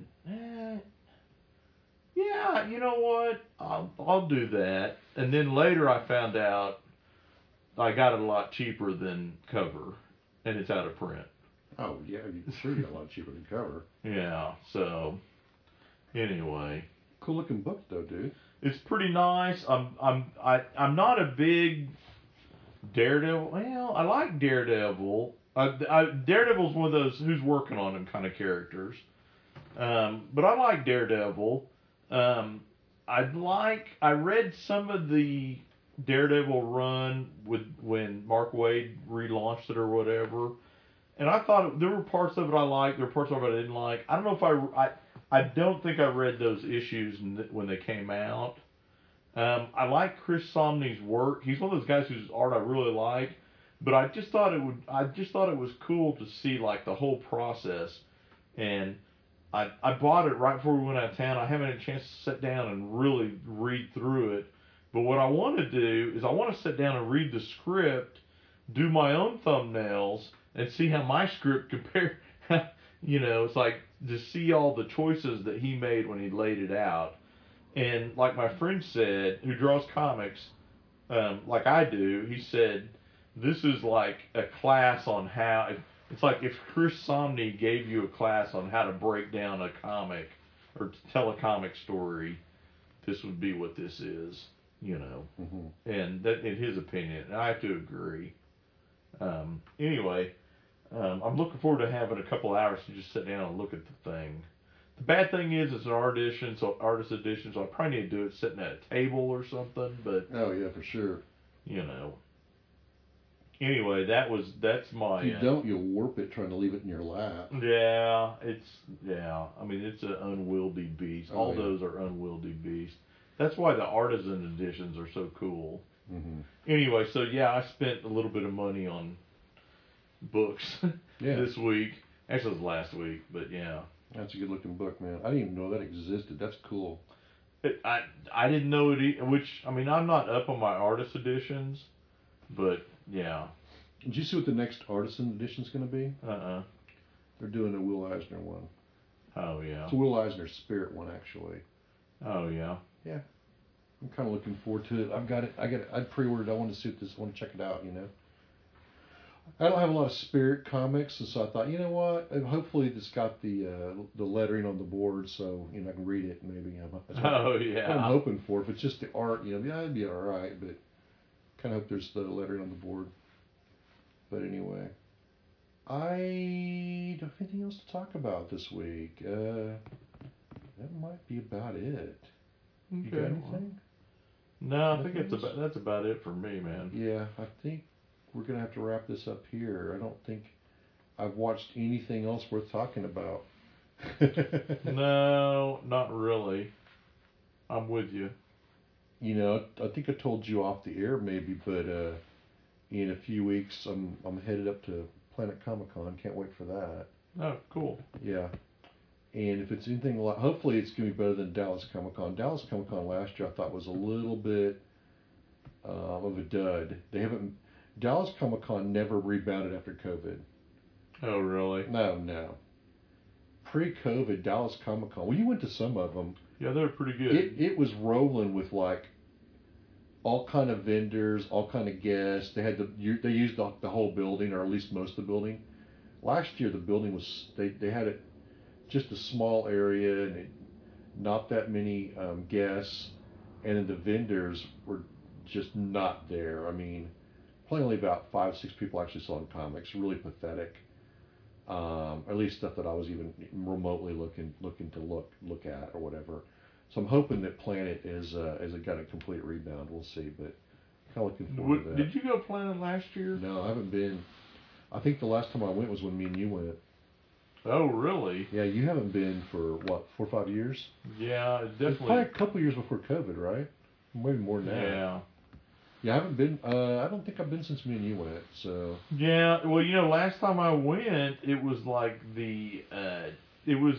yeah, you know what? I'll do that. And then later I found out I got it a lot cheaper than cover, and it's out of print. Oh yeah, you sure get a lot cheaper than cover. Yeah. So anyway, Cool looking book though, dude. it's pretty nice. I'm not a big Daredevil. Well, I like Daredevil. Daredevil's one of those who's working on him kind of characters. But I like Daredevil. I read some of the Daredevil run when Mark Waid relaunched it or whatever, and I thought there were parts of it I liked, there were parts of it I didn't like. I don't know if I don't think I read those issues when they came out. I like Chris Samnee's work. He's one of those guys whose art I really like, but I just thought it was cool to see like the whole process, and I bought it right before we went out of town. I haven't had a chance to sit down and really read through it, but what I want to do is I want to sit down and read the script, do my own thumbnails, and see how my script compares. It's like to see all the choices that he made when he laid it out. And like my friend said, who draws comics, like I do, he said, this is like a class on how, it's like if Chris Samnee gave you a class on how to break down a comic or to tell a comic story, this would be what this is, Mm-hmm. And that in his opinion, and I have to agree. Anyway, I'm looking forward to having a couple hours to just sit down and look at the thing. The bad thing is it's an artist edition, so I probably need to do it sitting at a table or something. But Oh yeah, for sure. you know. Anyway, that's my. If you don't, you'll warp it trying to leave it in your lap. Yeah, I mean, it's an unwieldy beast. Oh, All yeah. those are unwieldy beasts. That's why the artisan editions are so cool. Mm-hmm. Anyway, so yeah, I spent a little bit of money on books Yeah, this week. Actually, it was last week, but yeah. that's a good looking book, man. I didn't even know that existed. That's cool. I didn't know it. Which I mean, I'm not up on my artist editions, but yeah. Did you see what the next artisan edition's going to be? They're doing a Will Eisner one. Oh yeah. It's a Will Eisner Spirit one, actually. Oh yeah. I'm kind of looking forward to it. I've got it. I pre-ordered. I want to see this. I want to check it out. You know. I don't have a lot of Spirit comics, and so I thought, you know what? Hopefully, it's got the lettering on the board, so you know I can read it. Maybe that's what, Oh what yeah. I'm hoping for. If it's just the art, you know, yeah, it'd be all right. But kind of hope there's the lettering on the board. But anyway, I don't have anything else to talk about this week. That might be about it. You got anything? No, I think that's about it for me, man. Yeah, I think we're gonna have to wrap this up here. I don't think I've watched anything else worth talking about. No, not really. I'm with you. You know, I think I told you off the air maybe, but in a few weeks I'm headed up to Planet Comic-Con. Can't wait for that. Oh, cool. Yeah. And if it's anything like, hopefully it's going to be better than Dallas Comic-Con. Dallas Comic-Con last year I thought was a little bit of a dud. Dallas Comic-Con never rebounded after COVID. Oh, really? No. Pre-COVID, Dallas Comic-Con, well, you went to some of them. Yeah, they're pretty good. It was rolling with like all kind of vendors, all kind of guests. They used the whole building, or at least most of the building. Last year the building was, they had it just a small area and not that many guests, and then the vendors were just not there. I mean, probably only about 5-6 people actually selling comics. Really pathetic. At least stuff that I was even remotely looking to look at or whatever. So I'm hoping that Planet is got a complete rebound. We'll see, but kind of looking forward to that. Did you go Planet last year? No, I haven't been. I think the last time I went was when me and you went. Oh, really? Yeah, you haven't been for what, 4 or 5 years? Yeah, definitely. Probably a couple years before COVID, right? Maybe more than that. Yeah. Yeah, I haven't been. I don't think I've been since me and you went. So. Yeah. Well, you know, last time I went, it was like it was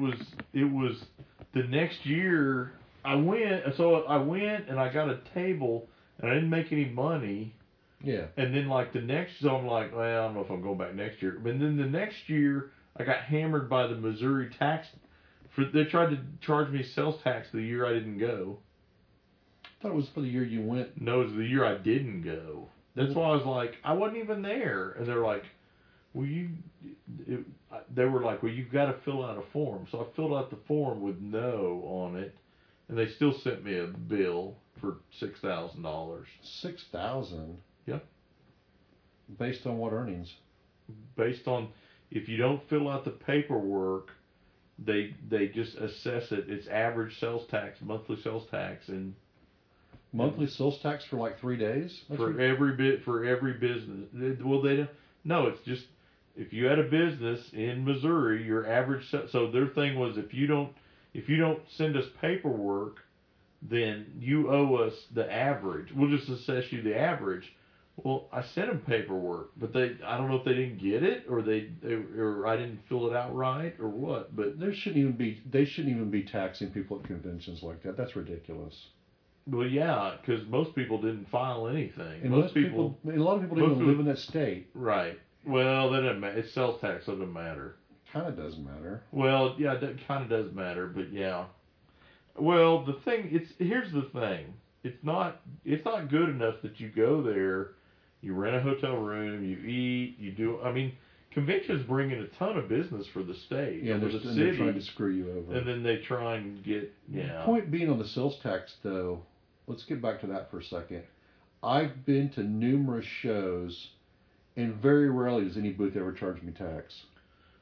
the next year. I went and I got a table and I didn't make any money. Yeah. And then like so I'm like, well, I don't know if I'm going back next year. But then the next year, I got hammered by the Missouri tax. They tried to charge me sales tax the year I didn't go. I thought it was for the year you went. No, it was the year I didn't go. That's why I was like, I wasn't even there. And they're like, well, they were like, well, you've got to fill out a form. So I filled out the form with no on it, and they still sent me a bill for $6,000. $6,000. Yep. Based on what earnings? Based on, if you don't fill out the paperwork, they just assess it. It's average sales tax, monthly sales tax, and monthly sales tax for like 3 days. For every business. Well, they don't. No, it's just if you had a business in Missouri, your average. So their thing was if you don't send us paperwork, then you owe us the average. We'll just assess you the average. Well, I sent them paperwork, but I don't know if they didn't get it or or I didn't fill it out right or what. But they shouldn't even be taxing people at conventions like that. That's ridiculous. Well, yeah, because most people didn't file anything. And a lot of people don't even live in that state. Right. Well, that doesn't matter. It's sales tax, so it doesn't matter. Kind of does matter. Well, yeah, that kind of does matter, but yeah. Well, here's the thing. It's not good enough that you go there, you rent a hotel room, you eat, you do. I mean, conventions bring in a ton of business for the state, yeah, for the city, they're trying to screw you over. and then they try and get The point being on the sales tax, though. Let's get back to that for a second. I've been to numerous shows, and very rarely does any booth ever charge me tax.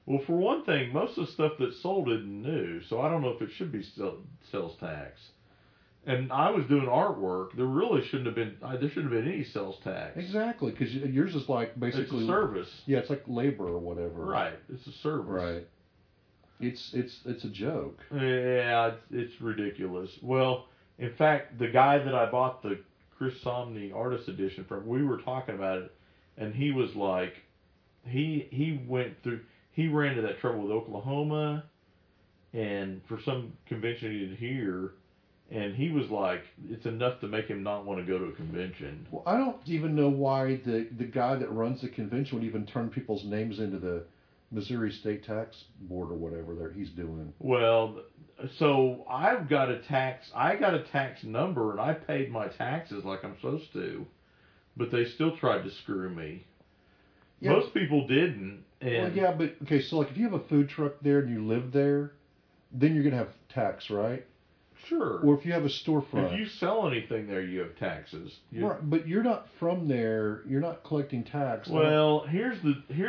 Well, for one thing, most of the stuff that's sold isn't new, so I don't know if it should be sales tax. And I was doing artwork. There really shouldn't have been. There shouldn't have been any sales tax. Exactly, because yours is like basically It's a service. Yeah, it's like labor or whatever. Right. It's a service. Right. It's a joke. Yeah, it's ridiculous. Well, in fact, the guy that I bought the Chris Somney Artist Edition from, we were talking about it, and he was like, he went through. He ran into that trouble with Oklahoma, and for some convention he did here, and he was like, it's enough to make him not want to go to a convention. Well, I don't even know why the guy that runs the convention would even turn people's names into the Missouri State Tax Board or whatever he's doing. Well, so I got a tax number, and I paid my taxes like I'm supposed to, but they still tried to screw me. Yeah. Most people didn't. And well, yeah, but okay, so like if you have a food truck there and you live there, then you're gonna have tax, right? Sure. Or if you have a storefront. If you sell anything there, you have taxes. Right, but you're not from there. You're not collecting tax. Well, here's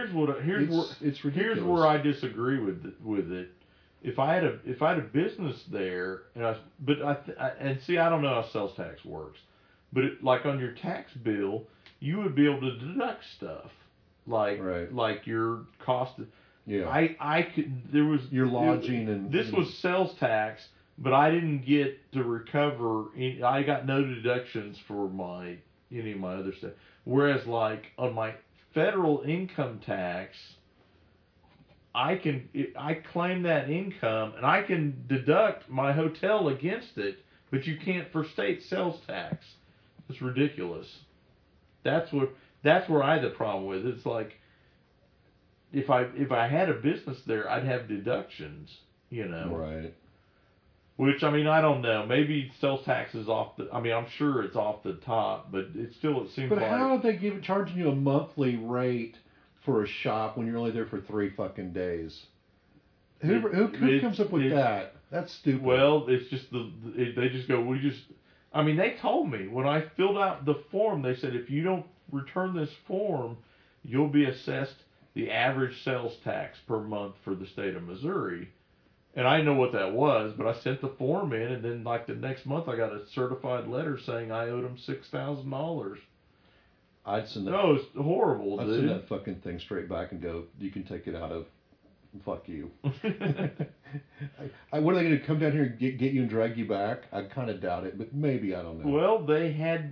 where I disagree with it. If I had a business there, and I don't know how sales tax works, but like on your tax bill, you would be able to deduct stuff like your cost. Yeah. I could. There was your lodging and this was sales tax. But I didn't get to recover. I got no deductions for any of my other stuff. Whereas, like on my federal income tax, I claim that income and I can deduct my hotel against it. But you can't for state sales tax. It's ridiculous. That's where I had the problem with it. It's like if I had a business there, I'd have deductions. Right. Which, I mean, I don't know. Maybe sales tax is I'm sure it's off the top, but it seems like... But how are they charging you a monthly rate for a shop when you're only there for 3 fucking days? Who comes up with that? That's stupid. Well, it's just they just go, they told me when I filled out the form, they said if you don't return this form, you'll be assessed the average sales tax per month for the state of Missouri. And I know what that was, but I sent the form in, and then like the next month I got a certified letter saying I owed them $6,000. I'd send that. No, it's horrible, dude. I'd send that fucking thing straight back and go, you can take it out of. Fuck you. What are they going to come down here and get you and drag you back? I kind of doubt it, but maybe, I don't know. Well, they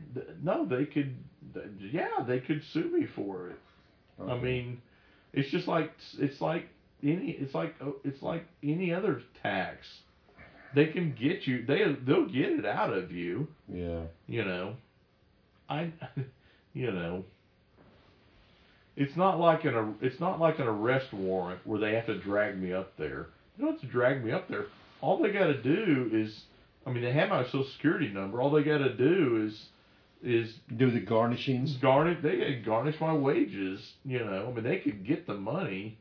could sue me for it. Okay. I mean, it's just like it's like any other tax. They can get you. They'll get it out of you. Yeah. It's not like an arrest warrant where they have to drag me up there. They don't have to drag me up there. All they got to do is, they have my Social Security number. All they got to do is do the garnishings. They could garnish my wages. They could get the money.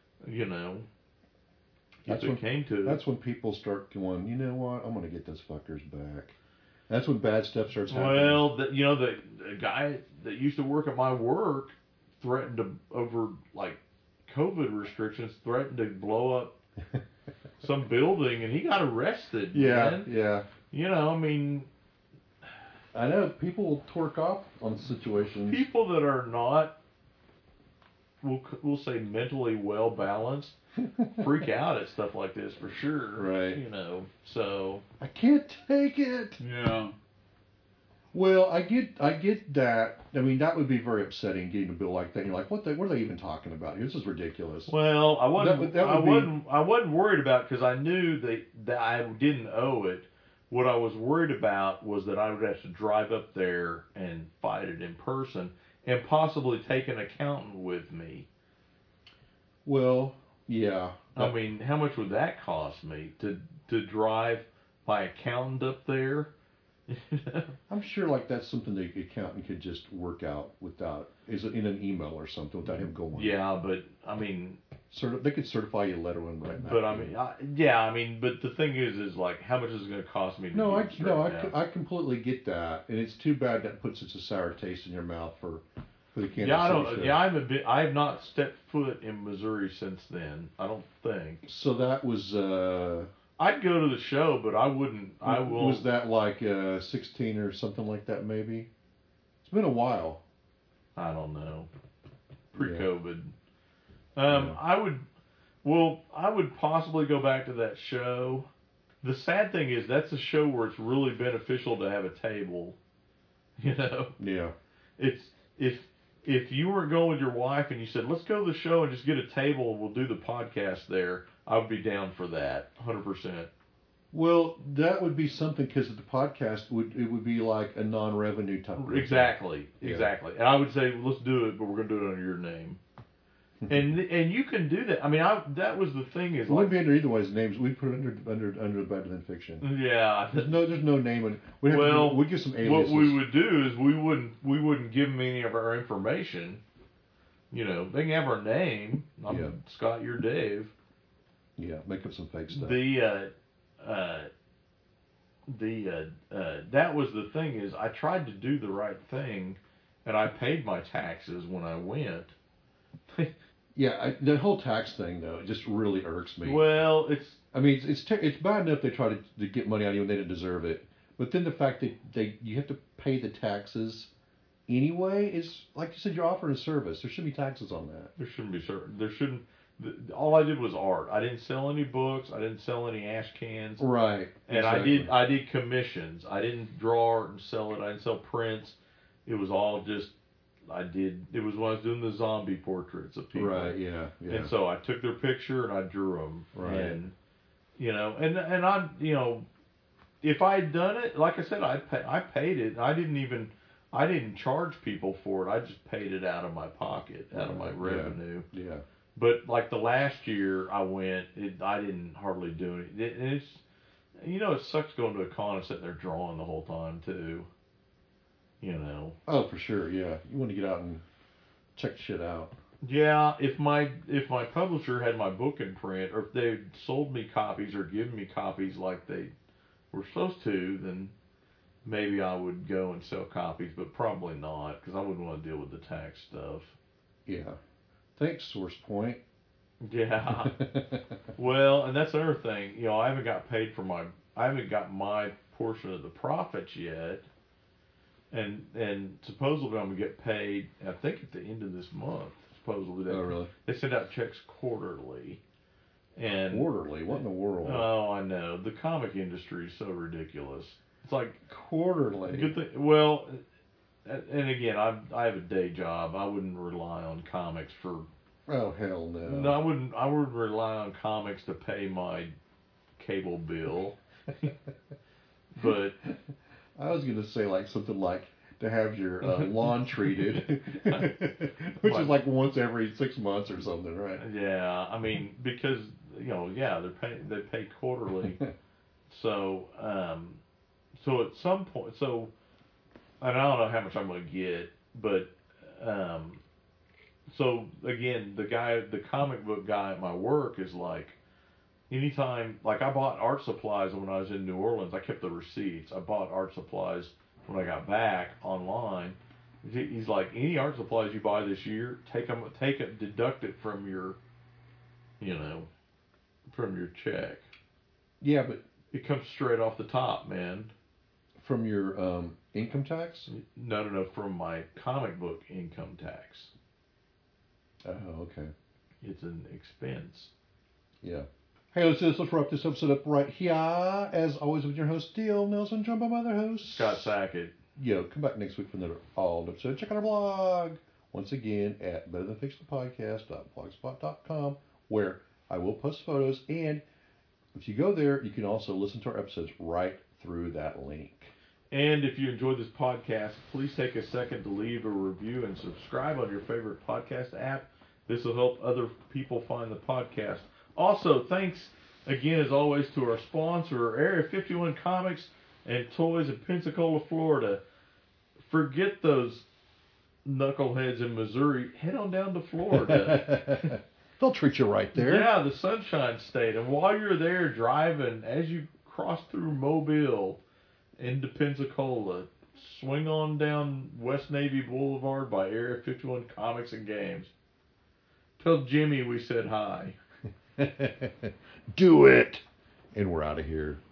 If it came to it. That's when people start going, you know what? I'm going to get those fuckers back. That's when bad stuff starts happening. Well, the guy that used to work at my work threatened to, over like COVID restrictions, threatened to blow up some building, and he got arrested. Yeah, man. yeah. I know people will torque off on situations. People that are not, we'll say mentally well balanced, freak out at stuff like this for sure. Right. So I can't take it. Yeah. Well, I get that. That would be very upsetting getting a bill like that. And you're like, what are they even talking about here? This is ridiculous. Well, I wasn't worried about because I knew that I didn't owe it. What I was worried about was that I would have to drive up there and fight it in person and possibly take an accountant with me. Well, yeah. How much would that cost me to drive my accountant up there? I'm sure like that's something the accountant could just work out without, is it in an email or something without him going. Yeah, but they could certify you a letter and write back. But but the thing is like how much is it going to cost me? I completely get that, and it's too bad that puts such a sour taste in your mouth for for the Kansas Yeah, I City don't. show. Yeah, I have not stepped foot in Missouri since then. I don't think. So that was. I'd go to the show, but I wouldn't. I will. Was that like 16 or something like that? Maybe. It's been a while. I don't know. Pre-COVID. Yeah. I would. Well, I would possibly go back to that show. The sad thing is that's a show where it's really beneficial to have a table. You know. Yeah. It's if you were going with your wife and you said, let's go to the show and just get a table and we'll do the podcast there, I would be down for that, 100%. Well, that would be something because the podcast would be like a non-revenue type. Exactly, Yeah. exactly. And I would say, let's do it, but we're going to do it under your name. and you can do that. I mean, that was the thing is It wouldn't be under either one's names. We'd put it under the Better Than Fiction. Yeah. There's no name on it. We'd give some aliases. What we would do is we wouldn't give them any of our information. You know, they can have our name. I'm Scott, you're Dave. Yeah, make up some fake stuff. That was the thing is I tried to do the right thing, and I paid my taxes when I went. Yeah, the whole tax thing though, it just really irks me. Well, it's bad enough they try to get money out of you when they didn't deserve it, but then the fact that you have to pay the taxes anyway is, like you said, you're offering a service. There shouldn't be taxes on that. There shouldn't be certain. There shouldn't. All I did was art. I didn't sell any books. I didn't sell any ash cans. Right. And exactly. I did commissions. I didn't draw art and sell it. I didn't sell prints. It was all just. It was when I was doing the zombie portraits of people. Right, yeah. And so I took their picture and I drew them. Right. And, and I, if I had done it, like I said, I paid it. I didn't charge people for it. I just paid it out of my pocket, out of my revenue. Yeah. But like the last year I went, I didn't hardly do it. And it's, it sucks going to a con and sitting there drawing the whole time too. Oh, for sure, yeah. You want to get out and check shit out. Yeah, if my publisher had my book in print, or if they sold me copies or given me copies like they were supposed to, then maybe I would go and sell copies, but probably not, because I wouldn't want to deal with the tax stuff. Yeah. Thanks, Source Point. Yeah. Well, and that's the other thing. I haven't got my portion of the profits yet. And supposedly I'm gonna get paid. I think at the end of this month. Supposedly. Oh, really? They send out checks quarterly. And quarterly? What in the world? Oh, I know. The comic industry is so ridiculous. It's like quarterly. Good thing. Well, and again, I have a day job. I wouldn't rely on comics for. Oh, hell no. No, I wouldn't. I would rely on comics to pay my cable bill. But. I was going to say something like to have your lawn treated, which is like once every 6 months or something, right? Yeah, I mean, because, they pay quarterly. So at some point, and I don't know how much I'm going to get, but, so again, the comic book guy at my work is like, anytime, like I bought art supplies when I was in New Orleans. I kept the receipts. I bought art supplies when I got back online. He's like, any art supplies you buy this year, deduct it from your, from your check. Yeah, but it comes straight off the top, man. From your income tax? No, from my comic book income tax. Oh, okay. It's an expense. Yeah. Hey, let's wrap this episode up right here. As always, with your host, D.L. Nelson, joined by my other host, Scott Sackett. Come back next week for another all episode. Check out our blog once again at betterthanfictionpodcast.blogspot.com, where I will post photos. And if you go there, you can also listen to our episodes right through that link. And if you enjoyed this podcast, please take a second to leave a review and subscribe on your favorite podcast app. This will help other people find the podcast. Also, thanks again, as always, to our sponsor, Area 51 Comics and Toys in Pensacola, Florida. Forget those knuckleheads in Missouri. Head on down to Florida. They'll treat you right there. Yeah, the Sunshine State. And while you're there driving, as you cross through Mobile into Pensacola, swing on down West Navy Boulevard by Area 51 Comics and Games. Tell Jimmy we said hi. Do it. And we're out of here.